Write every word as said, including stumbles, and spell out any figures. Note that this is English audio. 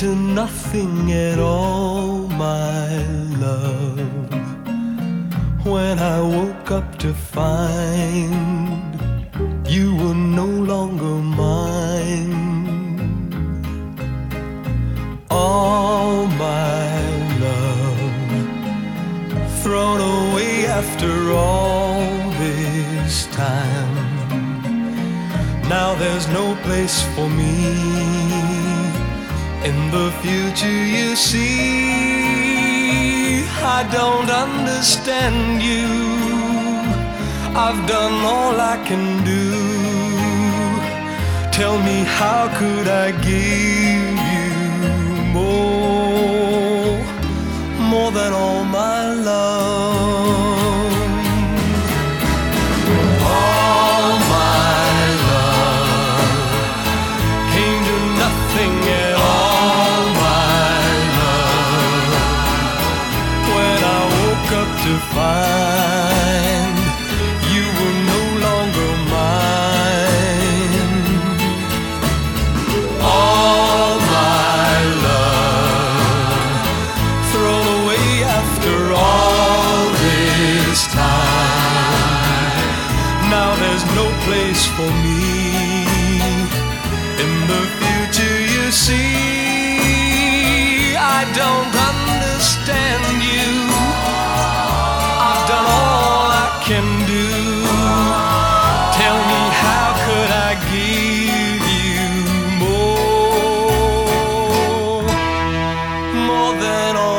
to nothing at all, my love. When I woke up to find you were no longer mine. All my love thrown away after all this time. Now there's no place for me in the future, you see. I don't understand you. I've done all I can do. Tell me, how could I give you more, more than all my love? All my love came to nothing at all, my love. When I woke up to find you were no longer mine. All my love thrown away after all this time. Now there's no place for me in the future, you see. I don't understand you. I've done all I can do. Tell me, how could I give you more, more than all